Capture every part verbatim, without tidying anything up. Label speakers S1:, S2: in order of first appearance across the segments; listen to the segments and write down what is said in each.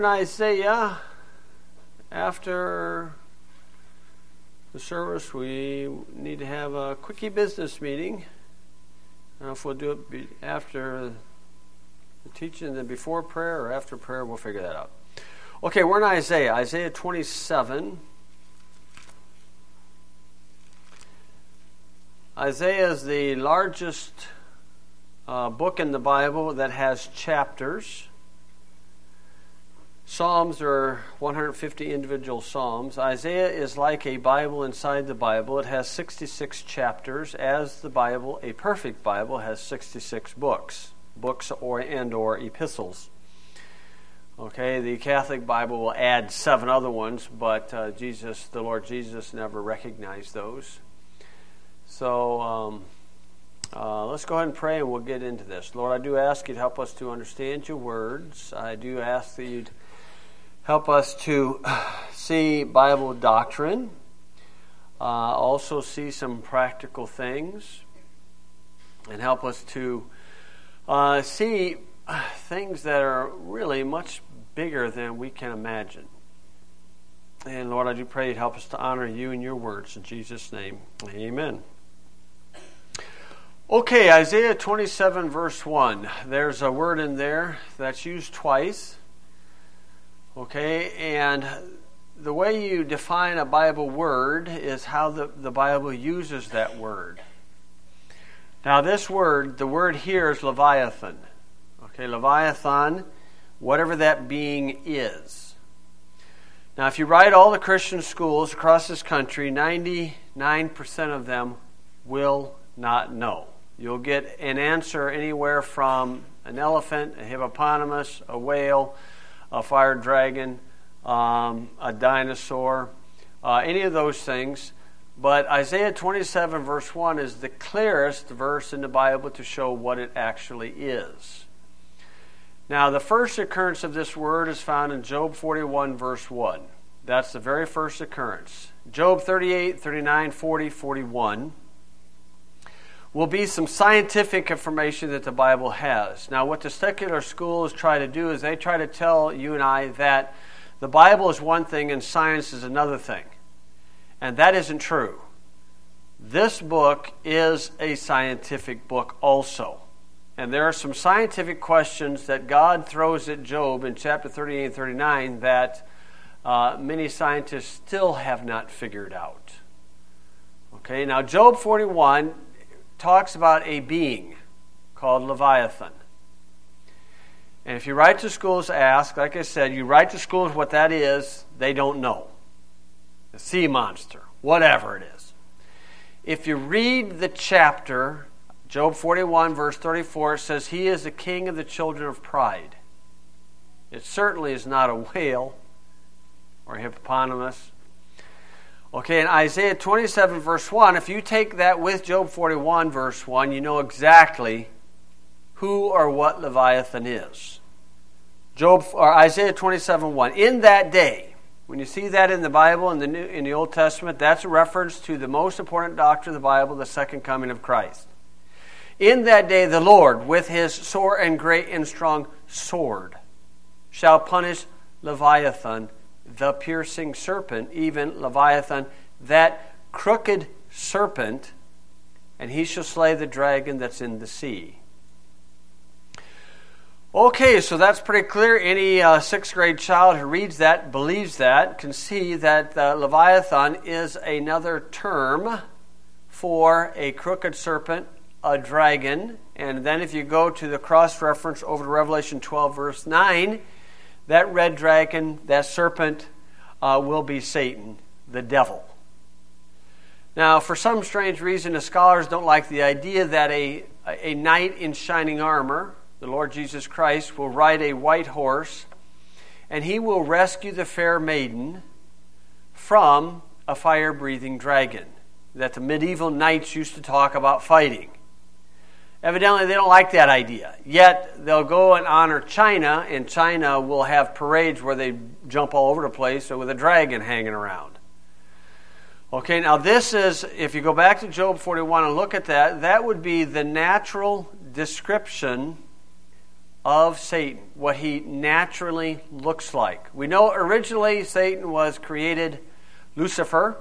S1: In Isaiah, after the service, we need to have a quickie business meeting. I don't know if we'll do it after the teaching, then before prayer, or after prayer. We'll figure that out. Okay, we're in Isaiah. Isaiah twenty-seven. Isaiah is the largest uh, book in the Bible that has chapters. Psalms are one hundred fifty individual psalms. Isaiah is like a Bible inside the Bible. It has sixty-six chapters, as the Bible, a perfect Bible, has sixty-six books, books or and or epistles. Okay, the Catholic Bible will add seven other ones, but uh, Jesus, the Lord Jesus, never recognized those. So um, uh, let's go ahead and pray, and we'll get into this. Lord, I do ask you to help us to understand your words. I do ask that you'd help us to see Bible doctrine, uh, also see some practical things, and help us to uh, see things that are really much bigger than we can imagine. And Lord, I do pray you'd help us to honor you and your words. In Jesus' name, amen. Okay, Isaiah twenty-seven, verse one. There's a word in there that's used twice. Okay, and the way you define a Bible word is how the, the Bible uses that word. Now this word, the word here is Leviathan. Okay, Leviathan, whatever that being is. Now if you write all the Christian schools across this country, ninety-nine percent of them will not know. You'll get an answer anywhere from an elephant, a hippopotamus, a whale, a fire dragon, um, a dinosaur, uh, any of those things. But Isaiah twenty-seven verse one is the clearest verse in the Bible to show what it actually is. Now, the first occurrence of this word is found in Job forty-one verse one. That's the very first occurrence. Job thirty-eight, thirty-nine, forty, forty-one will be some scientific information that the Bible has. Now, what the secular schools try to do is they try to tell you and I that the Bible is one thing and science is another thing. And that isn't true. This book is a scientific book also. And there are some scientific questions that God throws at Job in chapter thirty-eight and thirty-nine that uh, many scientists still have not figured out. Okay, now Job forty-one talks about a being called Leviathan. And if you write to schools, ask, like I said, you write to schools what that is, they don't know. The sea monster, whatever it is. If you read the chapter, Job forty-one, verse thirty-four, it says, he is the king of the children of pride. It certainly is not a whale or a hippopotamus. Okay, in Isaiah twenty-seven, verse one, if you take that with Job forty-one, verse one, you know exactly who or what Leviathan is. Job or Isaiah twenty-seven, one. In that day, when you see that in the Bible, in the New, in the Old Testament, that's a reference to the most important doctrine of the Bible, the second coming of Christ. In that day, the Lord, with his sore and great and strong sword, shall punish Leviathan, the piercing serpent, even Leviathan, that crooked serpent, and he shall slay the dragon that's in the sea. Okay, so that's pretty clear. Any uh, sixth grade child who reads that, believes that, can see that uh, Leviathan is another term for a crooked serpent, a dragon. And then if you go to the cross-reference over to Revelation twelve, verse nine, that red dragon, that serpent, uh, will be Satan, the devil. Now, for some strange reason, the scholars don't like the idea that a, a knight in shining armor, the Lord Jesus Christ, will ride a white horse, and he will rescue the fair maiden from a fire-breathing dragon that the medieval knights used to talk about fighting. Evidently, they don't like that idea. Yet, they'll go and honor China, and China will have parades where they jump all over the place with a dragon hanging around. Okay, now this is, if you go back to Job forty-one and look at that, that would be the natural description of Satan, what he naturally looks like. We know originally Satan was created Lucifer.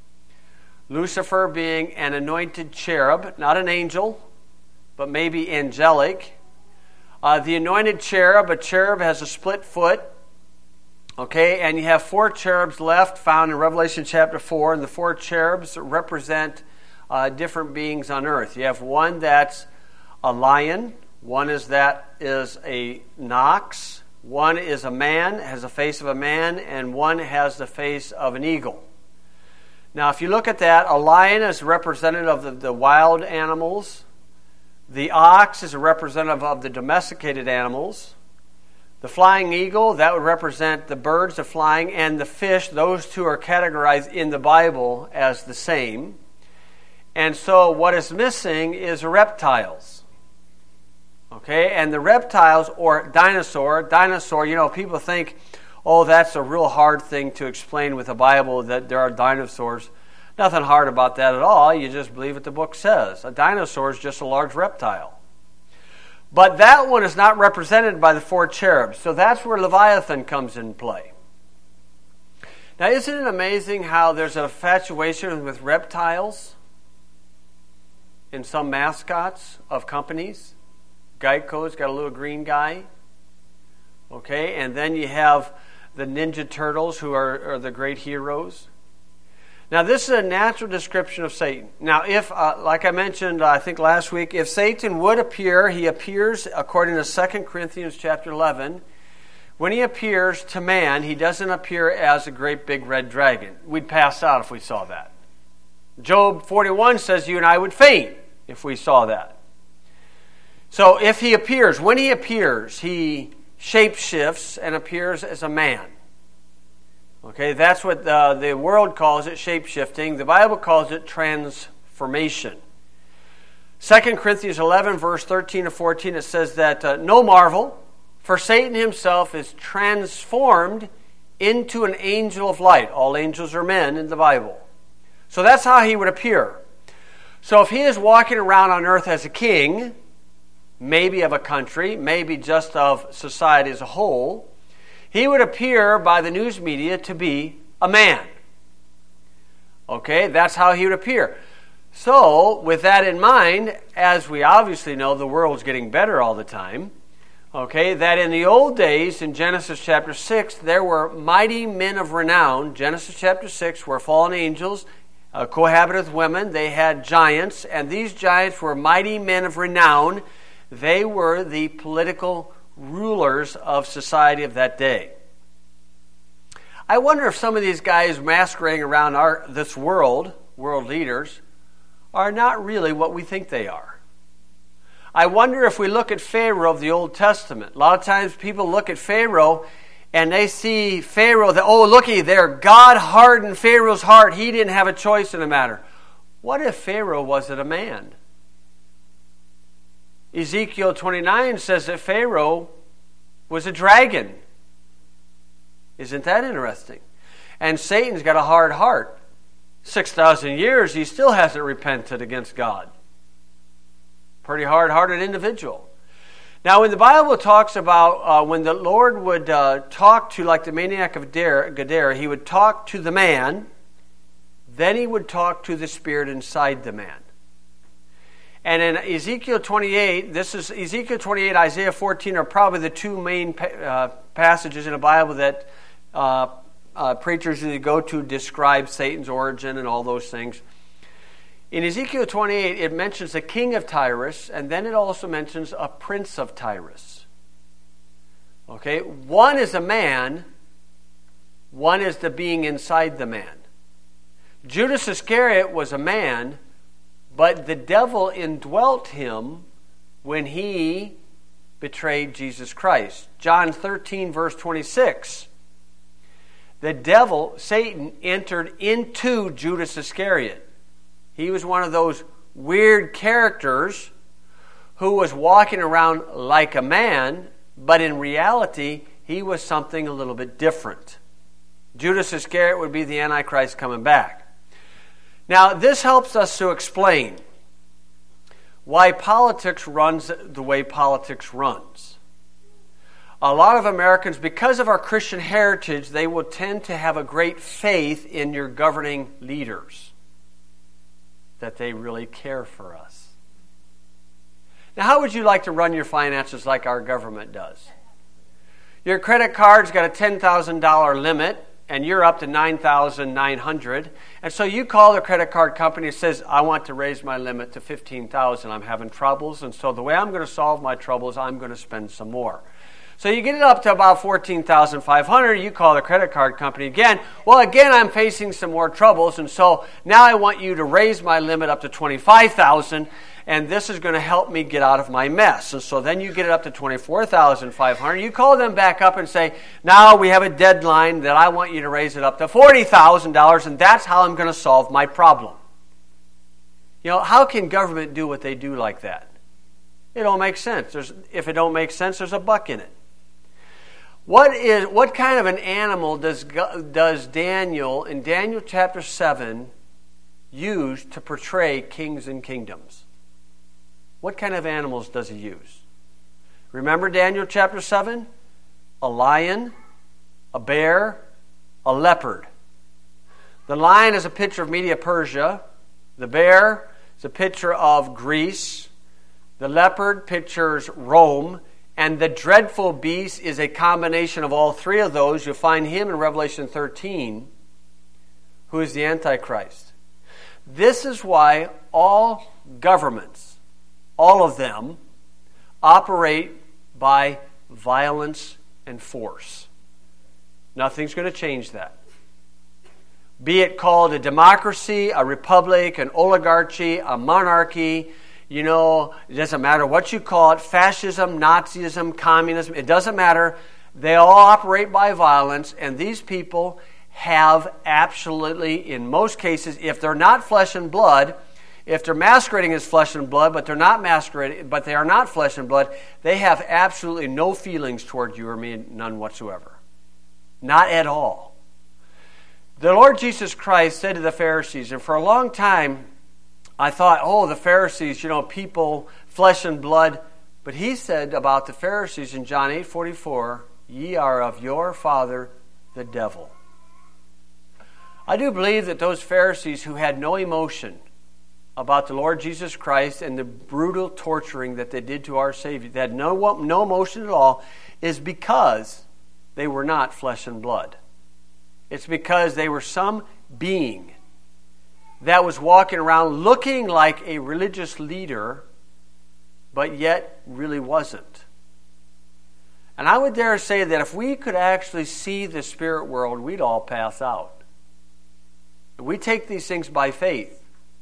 S1: Lucifer being an anointed cherub, not an angel, but maybe angelic. Uh, the anointed cherub, a cherub has a split foot. Okay, and you have four cherubs left found in Revelation chapter four, and the four cherubs represent uh, different beings on earth. You have one that's a lion. One is that is a nox. One is a man, has the face of a man, and one has the face of an eagle. Now, if you look at that, a lion is representative of the, the wild animals. The ox is a representative of the domesticated animals. The flying eagle, that would represent the birds, the flying, and the fish. Those two are categorized in the Bible as the same. And so what is missing is reptiles. Okay, and the reptiles, or dinosaur, dinosaur, you know, people think, oh, that's a real hard thing to explain with the Bible, that there are dinosaurs. Nothing hard about that at all. You just believe what the book says. A dinosaur is just a large reptile. But that one is not represented by the four cherubs. So that's where Leviathan comes in play. Now, isn't it amazing how there's an infatuation with reptiles in some mascots of companies? Geico's got a little green guy. Okay, and then you have the Ninja Turtles, who are, are the great heroes. Now, this is a natural description of Satan. Now, if, uh, like I mentioned, uh, I think last week, if Satan would appear, he appears, according to Second Corinthians chapter eleven, when he appears to man, he doesn't appear as a great big red dragon. We'd pass out if we saw that. Job forty-one says you and I would faint if we saw that. So if he appears, when he appears, he shapeshifts and appears as a man. Okay, that's what the, the world calls it, shapeshifting. The Bible calls it transformation. Second Corinthians eleven, verse thirteen to fourteen, it says that, uh, no marvel, for Satan himself is transformed into an angel of light. All angels are men in the Bible. So that's how he would appear. So if he is walking around on earth as a king, maybe of a country, maybe just of society as a whole, he would appear by the news media to be a man. Okay, that's how he would appear. So, with that in mind, as we obviously know, the world's getting better all the time. Okay, that in the old days, in Genesis chapter six, there were mighty men of renown. Genesis chapter six, where fallen angels uh, cohabited with women. They had giants, and these giants were mighty men of renown. They were the political rulers of society of that day. I wonder if some of these guys masquerading around our this world, world leaders, are not really what we think they are. I wonder if we look at Pharaoh of the Old Testament. A lot of times people look at Pharaoh and they see Pharaoh, that, oh, looky there, God hardened Pharaoh's heart. He didn't have a choice in the matter. What if Pharaoh wasn't a man? Ezekiel twenty-nine says that Pharaoh was a dragon. Isn't that interesting? And Satan's got a hard heart. six thousand years, he still hasn't repented against God. Pretty hard-hearted individual. Now, when the Bible talks about uh, when the Lord would uh, talk to, like the maniac of Gadara, he would talk to the man, then he would talk to the spirit inside the man. And in Ezekiel twenty-eight, this is Ezekiel twenty-eight, Isaiah fourteen are probably the two main uh, passages in the Bible that uh, uh, preachers usually go to describe Satan's origin and all those things. In Ezekiel twenty-eight, it mentions the king of Tyrus, and then it also mentions a prince of Tyrus. Okay, one is a man, one is the being inside the man. Judas Iscariot was a man, but the devil indwelt him when he betrayed Jesus Christ. John thirteen, verse twenty-six. The devil, Satan, entered into Judas Iscariot. He was one of those weird characters who was walking around like a man, but in reality, he was something a little bit different. Judas Iscariot would be the Antichrist coming back. Now, this helps us to explain why politics runs the way politics runs. A lot of Americans, because of our Christian heritage, they will tend to have a great faith in your governing leaders, that they really care for us. Now, how would you like to run your finances like our government does? Your credit card's got a ten thousand dollars limit, and you're up to nine thousand nine hundred dollars. And so you call the credit card company and says, I want to raise my limit to fifteen thousand dollars. I'm having troubles, and so the way I'm going to solve my troubles, I'm going to spend some more. So you get it up to about fourteen thousand five hundred dollars. You call the credit card company again. Well, again, I'm facing some more troubles, and so now I want you to raise my limit up to twenty-five thousand dollars. And this is going to help me get out of my mess. And so then you get it up to twenty-four thousand five hundred dollars. You call them back up and say, now we have a deadline that I want you to raise it up to forty thousand dollars, and that's how I'm going to solve my problem. You know, how can government do what they do like that? It don't make sense. There's, if it don't make sense, there's a buck in it. What is what kind of an animal does does Daniel, in Daniel chapter seven, use to portray kings and kingdoms? What kind of animals does he use? Remember Daniel chapter seven? A lion, a bear, a leopard. The lion is a picture of Media-Persia. The bear is a picture of Greece. The leopard pictures Rome. And the dreadful beast is a combination of all three of those. You'll find him in Revelation thirteen, who is the Antichrist. This is why all governments, all of them, operate by violence and force. Nothing's going to change that. Be it called a democracy, a republic, an oligarchy, a monarchy, you know, it doesn't matter what you call it, fascism, Nazism, communism, it doesn't matter. They all operate by violence, and these people have absolutely, in most cases, if they're not flesh and blood, if they're masquerading as flesh and blood, but they're not masquerading, but they are not flesh and blood, they have absolutely no feelings toward you or me, none whatsoever. Not at all. The Lord Jesus Christ said to the Pharisees, and for a long time, I thought, oh, the Pharisees, you know, people, flesh and blood. But he said about the Pharisees in John eight forty-four, ye are of your father, the devil. I do believe that those Pharisees who had no emotion about the Lord Jesus Christ and the brutal torturing that they did to our Savior, that had no, no emotion at all, is because they were not flesh and blood. It's because they were some being that was walking around looking like a religious leader, but yet really wasn't. And I would dare say that if we could actually see the spirit world, we'd all pass out. We take these things by faith.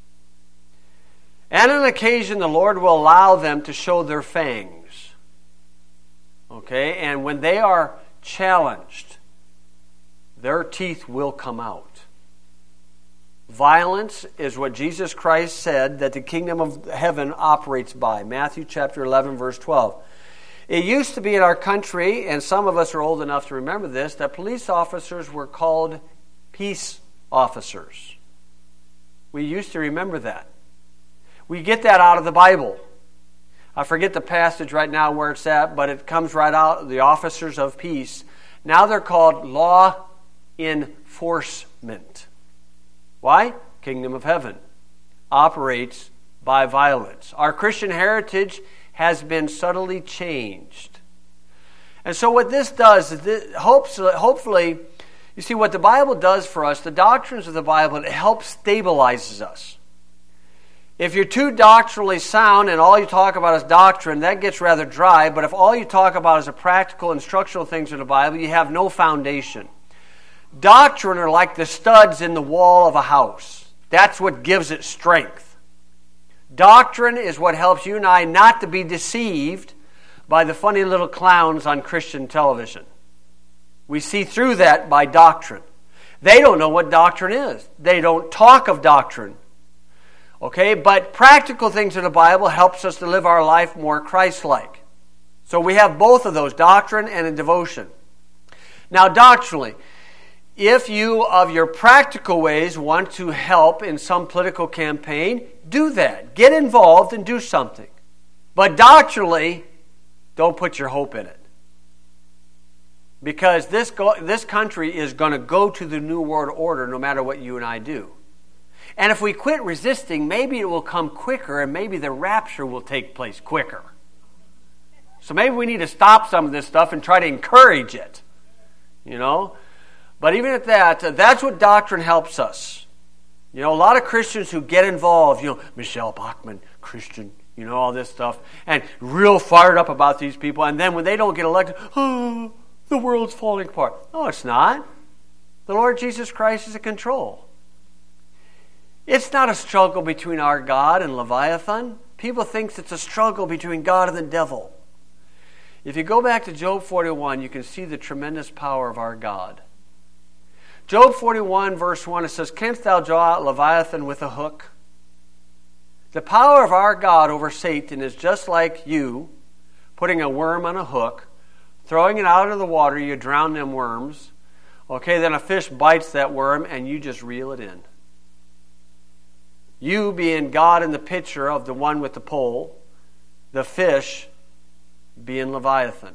S1: And on occasion, the Lord will allow them to show their fangs. Okay? And when they are challenged, their teeth will come out. Violence is what Jesus Christ said that the kingdom of heaven operates by. Matthew chapter eleven, verse twelve. It used to be in our country, and some of us are old enough to remember this, that police officers were called peace officers. We used to remember that. We get that out of the Bible. I forget the passage right now where it's at, but it comes right out, the officers of peace. Now they're called law enforcement. Why? Kingdom of heaven operates by violence. Our Christian heritage has been subtly changed. And so what this does is this, hopefully, you see what the Bible does for us, the doctrines of the Bible, it helps stabilizes us. If you're too doctrinally sound and all you talk about is doctrine, that gets rather dry. But if all you talk about is the practical, instructional things of the Bible, you have no foundation. Doctrine are like the studs in the wall of a house. That's what gives it strength. Doctrine is what helps you and I not to be deceived by the funny little clowns on Christian television. We see through that by doctrine. They don't know what doctrine is. They don't talk of doctrine. Okay, but practical things in the Bible helps us to live our life more Christ-like. So we have both of those, doctrine and a devotion. Now, doctrinally, if you, of your practical ways, want to help in some political campaign, do that. Get involved and do something. But doctrinally, don't put your hope in it. Because this go, this country is going to go to the New World Order no matter what you and I do. And if we quit resisting, maybe it will come quicker and maybe the rapture will take place quicker. So maybe we need to stop some of this stuff and try to encourage it. You know? But even at that, that's what doctrine helps us. You know, a lot of Christians who get involved, you know, Michelle Bachmann, Christian, you know, all this stuff, and real fired up about these people, and then when they don't get elected, oh, the world's falling apart. No, it's not. The Lord Jesus Christ is in control. It's not a struggle between our God and Leviathan. People think it's a struggle between God and the devil. If you go back to Job forty-one, you can see the tremendous power of our God. Job forty-one, verse one, it says, "Canst thou draw out Leviathan with a hook?" The power of our God over Satan is just like you putting a worm on a hook, throwing it out of the water, you drown them worms. Okay, then a fish bites that worm and you just reel it in. You being God in the picture of the one with the pole, the fish being Leviathan.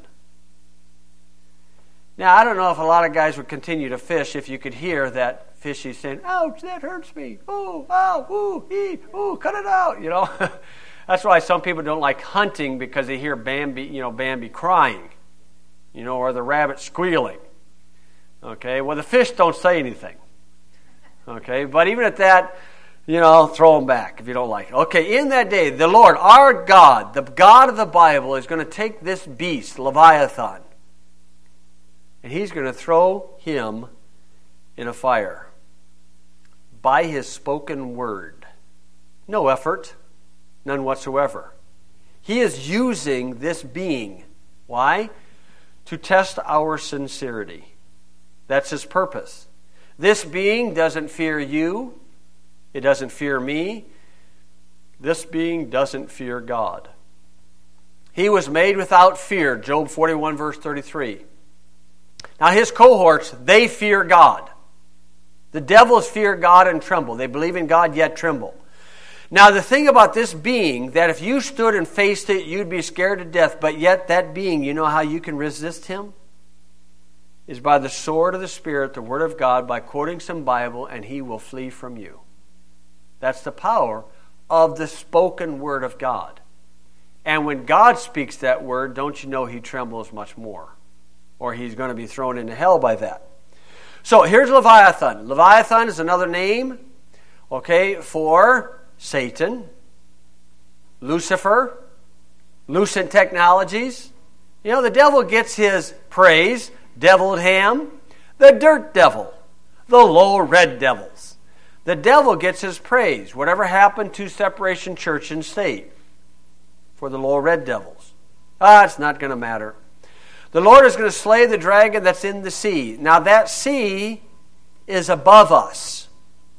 S1: Now, I don't know if a lot of guys would continue to fish if you could hear that fishy saying, "Ouch, that hurts me. Oh, ow, ooh, ee, ooh, cut it out." You know, that's why some people don't like hunting, because they hear Bambi, you know, Bambi crying, you know, or the rabbit squealing. Okay, well, the fish don't say anything. Okay, but even at that, you know, throw them back if you don't like it. Okay, in that day, the Lord, our God, the God of the Bible, is going to take this beast, Leviathan, and He's going to throw him in a fire by His spoken word. No effort, none whatsoever. He is using this being. Why? To test our sincerity. That's His purpose. This being doesn't fear you. It doesn't fear me. This being doesn't fear God. He was made without fear, Job forty-one, verse thirty-three. Now his cohorts, they fear God. The devils fear God and tremble. They believe in God, yet tremble. Now the thing about this being, that if you stood and faced it, you'd be scared to death. But yet that being, you know how you can resist him? Is by the sword of the Spirit, the Word of God, by quoting some Bible, and he will flee from you. That's the power of the spoken Word of God. And when God speaks that word, don't you know He trembles much more? Or he's going to be thrown into hell by that. So here's Leviathan. Leviathan is another name, okay, for Satan, Lucifer, Lucent Technologies. You know, the devil gets his praise, deviled ham, the dirt devil, the low red devils. The devil gets his praise. Whatever happened to separation church and state for the low red devils? Ah, it's not going to matter. The Lord is going to slay the dragon that's in the sea. Now that sea is above us.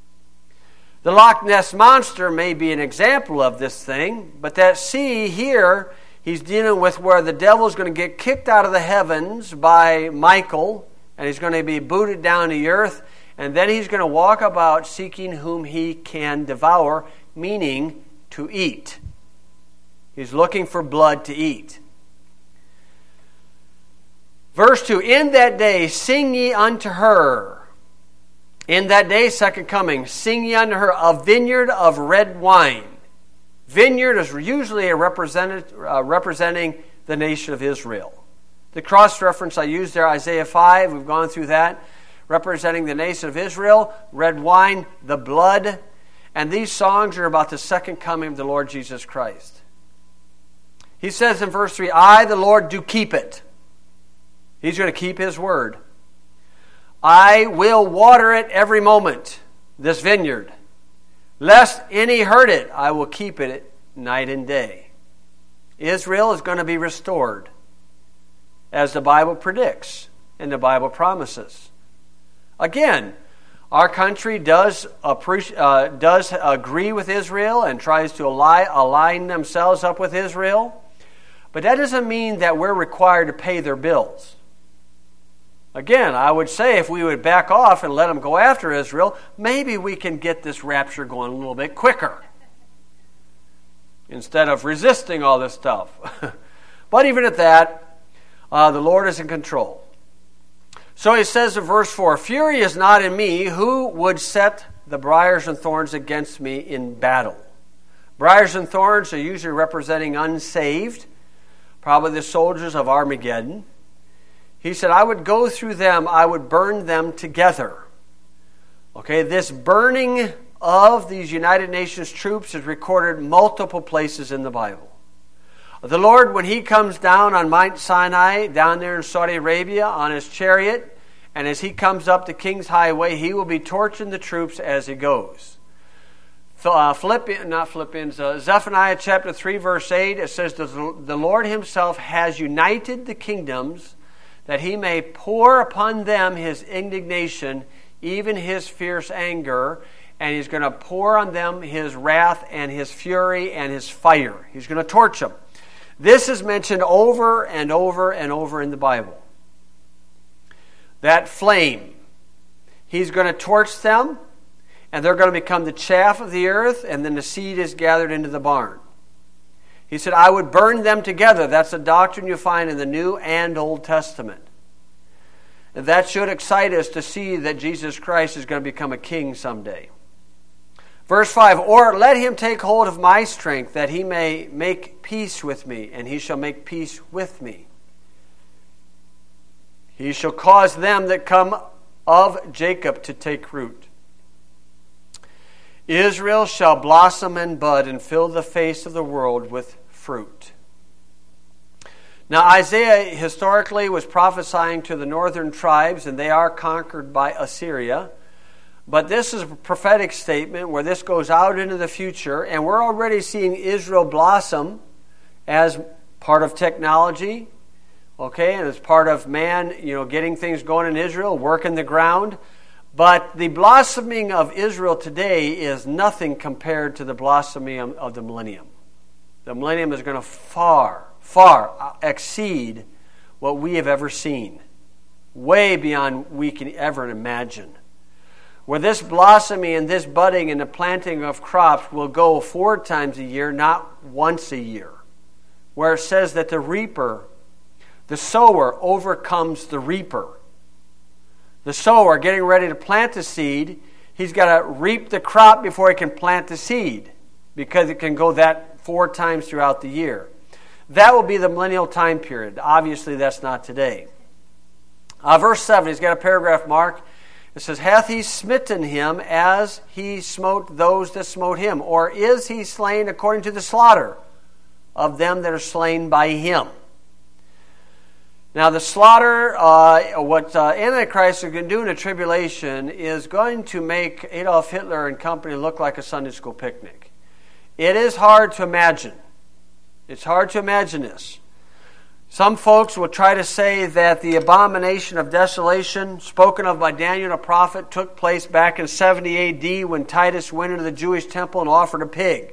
S1: The Loch Ness Monster may be an example of this thing, but that sea here, he's dealing with where the devil is going to get kicked out of the heavens by Michael, and he's going to be booted down to the earth, and then he's going to walk about seeking whom he can devour, meaning to eat. He's looking for blood to eat. Verse two, in that day sing ye unto her. In that day, second coming, sing ye unto her a vineyard of red wine. Vineyard is usually a represented, uh, representing the nation of Israel. The cross-reference I used there, Isaiah five, we've gone through that, representing the nation of Israel, red wine, the blood, and these songs are about the second coming of the Lord Jesus Christ. He says in verse three, I, the Lord, do keep it. He's going to keep His word. I will water it every moment, this vineyard. Lest any hurt it, I will keep it night and day. Israel is going to be restored, as the Bible predicts and the Bible promises. Again, our country does appreciate, uh, does agree with Israel and tries to align, align themselves up with Israel, but that doesn't mean that we're required to pay their bills. Again, I would say if we would back off and let them go after Israel, maybe we can get this rapture going a little bit quicker instead of resisting all this stuff. But even at that, uh, the Lord is in control. So he says in verse four, fury is not in me. Who would set the briars and thorns against me in battle? Briars and thorns are usually representing unsaved, probably the soldiers of Armageddon. He said, I would go through them, I would burn them together. Okay, this burning of these United Nations troops is recorded multiple places in the Bible. The Lord, when He comes down on Mount Sinai, down there in Saudi Arabia, on His chariot, and as He comes up the King's Highway, He will be torching the troops as He goes. Uh, Philippians, not Philippians, uh, Zephaniah chapter three, verse eight, it says, the Lord Himself has united the kingdoms that He may pour upon them His indignation, even His fierce anger, and He's going to pour on them His wrath and His fury and His fire. He's going to torch them. This is mentioned over and over and over in the Bible. That flame, He's going to torch them, and they're going to become the chaff of the earth, and then the seed is gathered into the barn. He said, I would burn them together. That's a doctrine you find in the New and Old Testament. And that should excite us to see that Jesus Christ is going to become a king someday. Verse five, or let him take hold of my strength, that he may make peace with me, and he shall make peace with me. He shall cause them that come of Jacob to take root. Israel shall blossom and bud and fill the face of the world with fruit. Now Isaiah historically was prophesying to the northern tribes, and they are conquered by Assyria. But this is a prophetic statement where this goes out into the future, and we're already seeing Israel blossom as part of technology, okay, and as part of man, you know, getting things going in Israel, working the ground. But the blossoming of Israel today is nothing compared to the blossoming of the millennium. The millennium is going to far, far exceed what we have ever seen, way beyond we can ever imagine. Where this blossoming and this budding and the planting of crops will go four times a year, not once a year. Where it says that the reaper, the sower, overcomes the reaper. The sower getting ready to plant the seed, he's got to reap the crop before he can plant the seed, because it can go that four times throughout the year. That will be the millennial time period. Obviously, that's not today. Uh, verse seven, he's got a paragraph mark. It says, hath he smitten him as he smote those that smote him? Or is he slain according to the slaughter of them that are slain by him? Now the slaughter, uh, what uh, Antichrist is going to do in the tribulation is going to make Adolf Hitler and company look like a Sunday school picnic. It is hard to imagine. It's hard to imagine this. Some folks will try to say that the abomination of desolation spoken of by Daniel the prophet took place back in seventy A D when Titus went into the Jewish temple and offered a pig.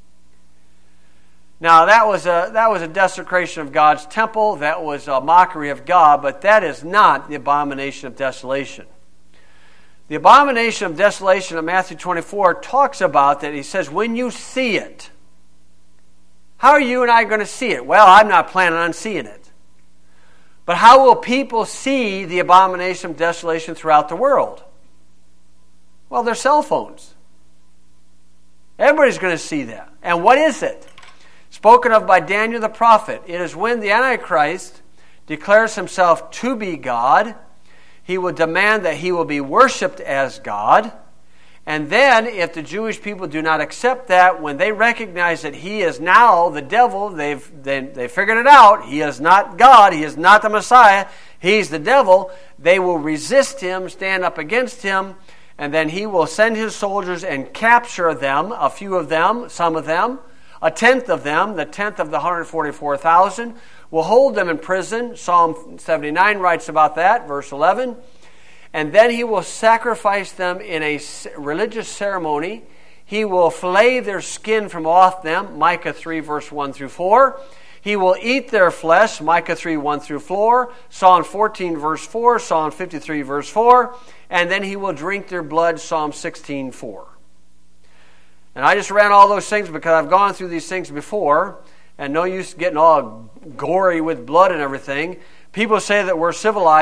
S1: Now that was a that was a desecration of God's temple, that was a mockery of God, but that is not the abomination of desolation. The abomination of desolation of Matthew twenty-four talks about that. He says, when you see it, how are you and I going to see it? Well, I'm not planning on seeing it. But how will people see the abomination of desolation throughout the world? Well, their cell phones. Everybody's going to see that. And what is it? Spoken of by Daniel the prophet. It is when the Antichrist declares himself to be God. He will demand that he will be worshipped as God. And then, if the Jewish people do not accept that, when they recognize that he is now the devil, they've they, they figured it out. He is not God. He is not the Messiah. He's the devil. They will resist him, stand up against him, and then he will send his soldiers and capture them, a few of them, some of them, a tenth of them, the tenth of the one hundred forty-four thousand, will hold them in prison. Psalm seventy-nine writes about that, verse eleven. And then he will sacrifice them in a religious ceremony. He will fillet their skin from off them, Micah three, verse one through four. He will eat their flesh, Micah three, one through four. Psalm fourteen, verse four. Psalm fifty-three, verse four. And then he will drink their blood, Psalm sixteen, four. And I just ran all those things because I've gone through these things before, and no use getting all gory with blood and everything. People say that we're civilized.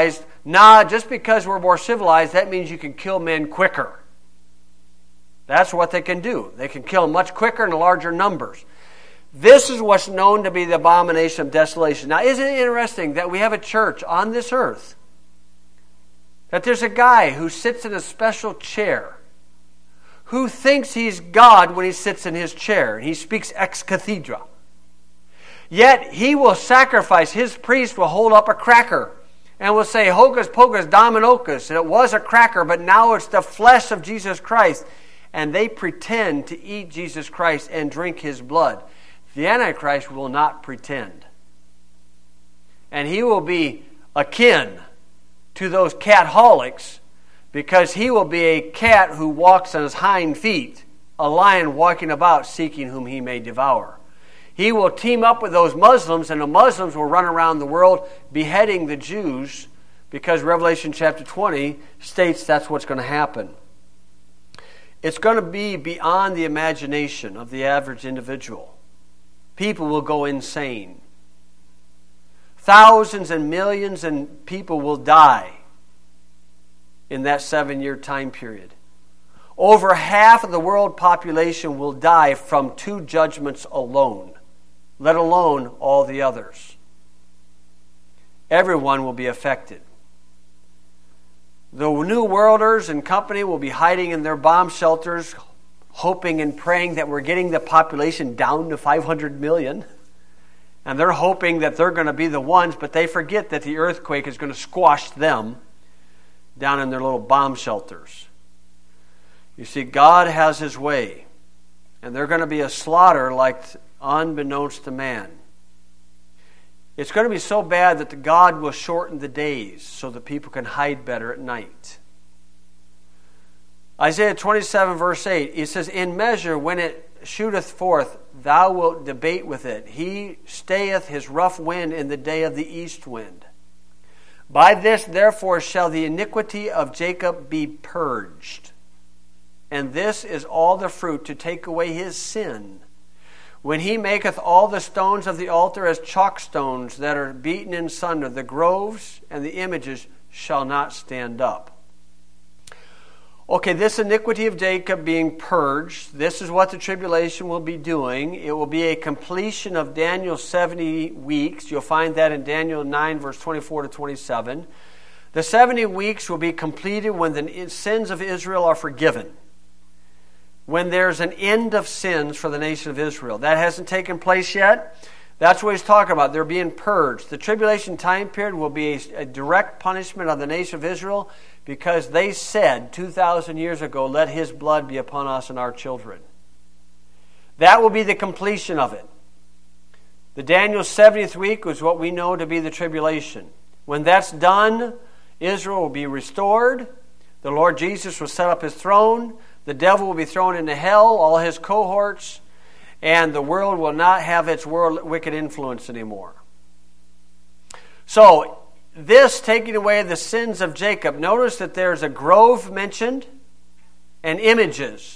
S1: nah, just because we're more civilized, that means you can kill men quicker. That's what they can do. They can kill much quicker in larger numbers. This is what's known to be the abomination of desolation. Now, isn't it interesting that we have a church on this earth, that there's a guy who sits in a special chair, who thinks he's God when he sits in his chair, and he speaks ex cathedra. Yet he will sacrifice, his priest will hold up a cracker and will say, hocus pocus dominocus, and it was a cracker, but now it's the flesh of Jesus Christ. And they pretend to eat Jesus Christ and drink his blood. The Antichrist will not pretend. And he will be akin to those catholics, because he will be a cat who walks on his hind feet, a lion walking about seeking whom he may devour. He will team up with those Muslims, and the Muslims will run around the world beheading the Jews, because Revelation chapter twenty states that's what's going to happen. It's going to be beyond the imagination of the average individual. People will go insane. Thousands and millions of people will die in that seven-year time period. Over half of the world population will die from two judgments alone, let alone all the others. Everyone will be affected. The New Worlders and company will be hiding in their bomb shelters, hoping and praying that we're getting the population down to five hundred million. And they're hoping that they're going to be the ones, but they forget that the earthquake is going to squash them down in their little bomb shelters. You see, God has his way, and they're going to be a slaughter like unbeknownst to man. It's going to be so bad that the God will shorten the days so that people can hide better at night. Isaiah twenty-seven verse eight, it says, in measure when it shooteth forth, thou wilt debate with it. He stayeth his rough wind in the day of the east wind. By this therefore shall the iniquity of Jacob be purged. And this is all the fruit to take away his sin. When he maketh all the stones of the altar as chalk stones that are beaten in sunder, the groves and the images shall not stand up. Okay, this iniquity of Jacob being purged, this is what the tribulation will be doing. It will be a completion of Daniel's seventy weeks. You'll find that in Daniel nine, verse twenty-four to twenty-seven. The seventy weeks will be completed when the sins of Israel are forgiven. When there's an end of sins for the nation of Israel. That hasn't taken place yet. That's what he's talking about. They're being purged. The tribulation time period will be a, a direct punishment of the nation of Israel, because they said two thousand years ago, let his blood be upon us and our children. That will be the completion of it. The Daniel seventieth week was what we know to be the tribulation. When that's done, Israel will be restored. The Lord Jesus will set up his throne. The devil will be thrown into hell, all his cohorts, and the world will not have its world wicked influence anymore. So, this taking away the sins of Jacob, notice that there's a grove mentioned and images.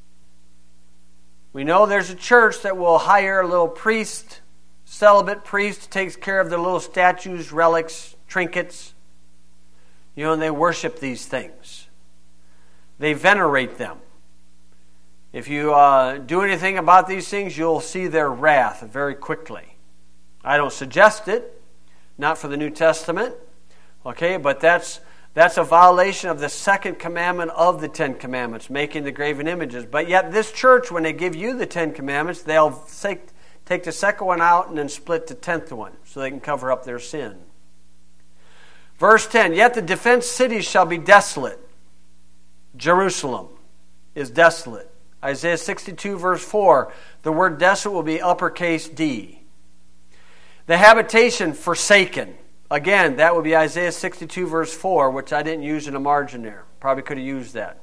S1: We know there's a church that will hire a little priest, celibate priest, who takes care of their little statues, relics, trinkets. You know, and they worship these things. They venerate them. If you uh, do anything about these things, you'll see their wrath very quickly. I don't suggest it, not for the New Testament, okay, but that's that's a violation of the second commandment of the Ten Commandments, making the graven images. But yet this church, when they give you the Ten Commandments, they'll take, take the second one out and then split the tenth one so they can cover up their sin. Verse ten, yet the defense cities shall be desolate. Jerusalem is desolate. Isaiah sixty-two verse four, the word desolate will be uppercase D. The habitation forsaken. Again, that would be Isaiah sixty-two verse four, which I didn't use in a margin there. Probably could have used that.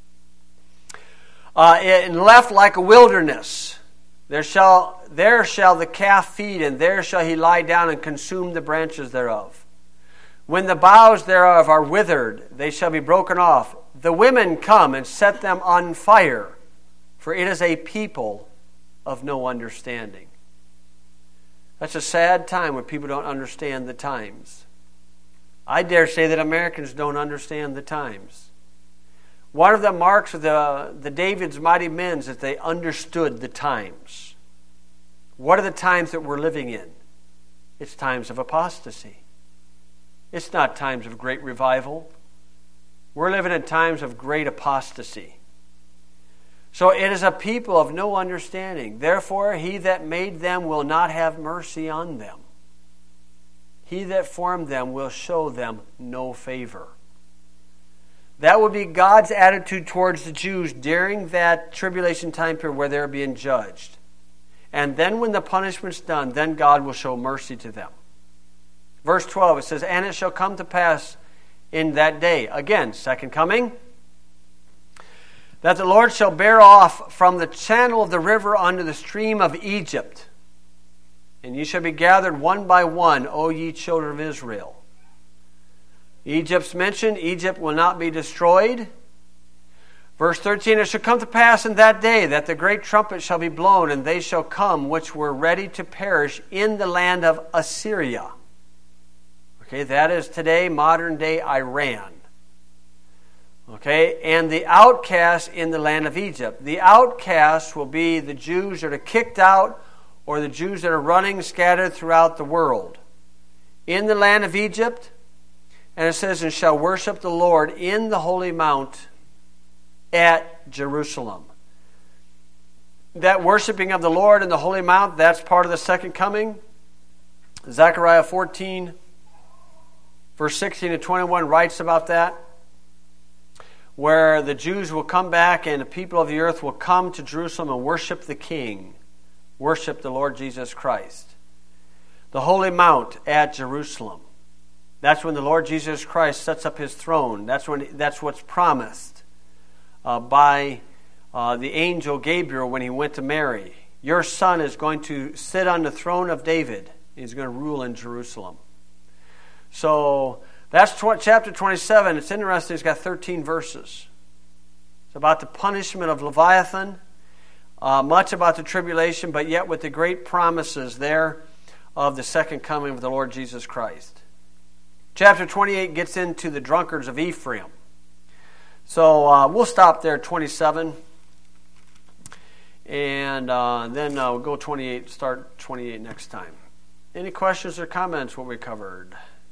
S1: Uh, and left like a wilderness. There shall, there shall the calf feed, and there shall he lie down and consume the branches thereof. When the boughs thereof are withered, they shall be broken off. The women come and set them on fire, for it is a people of no understanding. That's a sad time when people don't understand the times. I dare say that Americans don't understand the times. One of the marks of the, the David's mighty men is that they understood the times. What are the times that we're living in? It's times of apostasy. It's not times of great revival. We're living in times of great apostasy. So it is a people of no understanding. Therefore, he that made them will not have mercy on them. He that formed them will show them no favor. That would be God's attitude towards the Jews during that tribulation time period where they're being judged. And then when the punishment's done, then God will show mercy to them. Verse twelve, it says, and it shall come to pass in that day, again, second coming, that the Lord shall bear off from the channel of the river unto the stream of Egypt. And ye shall be gathered one by one, O ye children of Israel. Egypt's mentioned. Egypt will not be destroyed. Verse thirteen, it shall come to pass in that day that the great trumpet shall be blown, and they shall come which were ready to perish in the land of Assyria. Okay, that is today modern day Iran. Okay, and the outcasts in the land of Egypt. The outcasts will be the Jews that are kicked out, or the Jews that are running scattered throughout the world. In the land of Egypt, and it says, and shall worship the Lord in the holy mount at Jerusalem. That worshiping of the Lord in the holy mount, that's part of the second coming. Zechariah fourteen, verse sixteen to twenty-one writes about that, where the Jews will come back and the people of the earth will come to Jerusalem and worship the King, worship the Lord Jesus Christ. The holy mount at Jerusalem. That's when the Lord Jesus Christ sets up his throne. That's when that's what's promised uh, by uh, the angel Gabriel when he went to Mary. Your son is going to sit on the throne of David. He's going to rule in Jerusalem. So that's tw- chapter twenty-seven. It's interesting. It's got thirteen verses. It's about the punishment of Leviathan, uh, much about the tribulation, but yet with the great promises there of the second coming of the Lord Jesus Christ. Chapter twenty-eight gets into the drunkards of Ephraim. So uh, we'll stop there at twenty-seven. And uh, then uh, we'll go twenty-eight, start twenty-eight next time. Any questions or comments what we covered?